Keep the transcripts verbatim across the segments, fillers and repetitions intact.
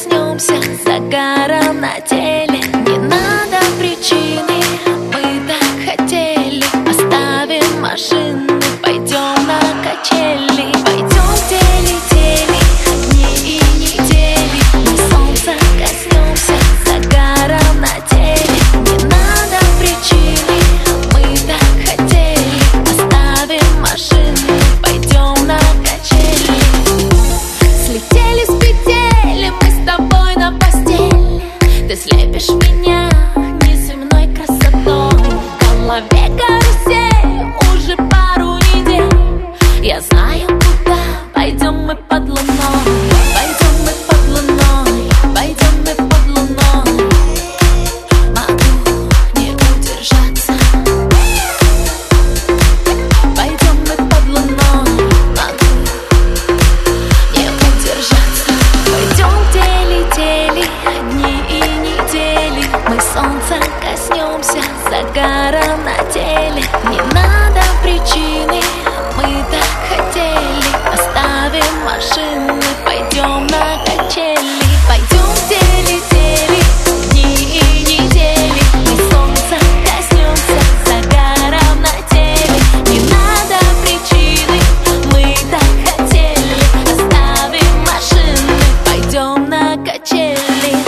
коснемся загара на теле. Не надо причины, мы так хотели. Оставим машины, пойдем на качели. Пойдем тели-тели, дни и недели. Мы солнца коснемся загара на теле. Не надо причины, мы так хотели. Оставим машины, пойдем на качели. Слетели с петель, мы с тобой на постель. Ты слепишь меня неземной красотой. В голове карусель уже пару недель. Я знаю, куда пойдем мы под луной. Пойдем мы под луной, пойдем мы под луной. Могу не удержаться. Пойдем мы под луной, могу не удержаться. Пойдем тели-тели, дни и недели. Мы солнца коснемся загара на теле. Не надо причины, мы так хотели. Оставим машины, пойдем на качели. Пойдем тели-тели, дни и недели. Мы солнца коснемся загара на теле. Не надо причины, мы так хотели. Оставим машины, пойдем на качели.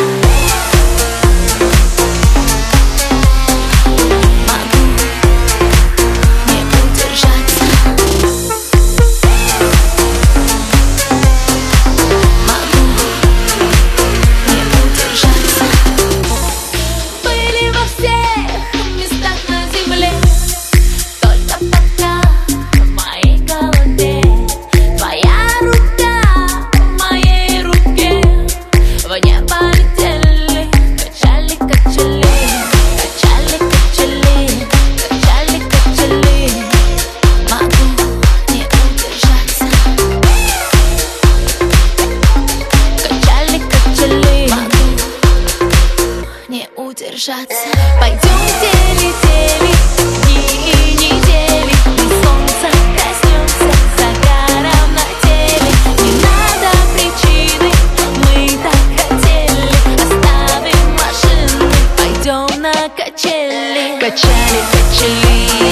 Могу не удержаться. Могу не удержаться. Были во всех местах на земле, только пока в моей голове. Твоя рука в моей руке. В небо летели качели, качели. Качели, качели, качели, качели. Могу не удержаться. Качели, качели. Могу не удержаться. Пойдем тели-тели, дни и недели. Мы солнца коснемся загара на теле. Не надо причины, мы так хотели. Оставим машины, пойдем на качели. Качели, качели.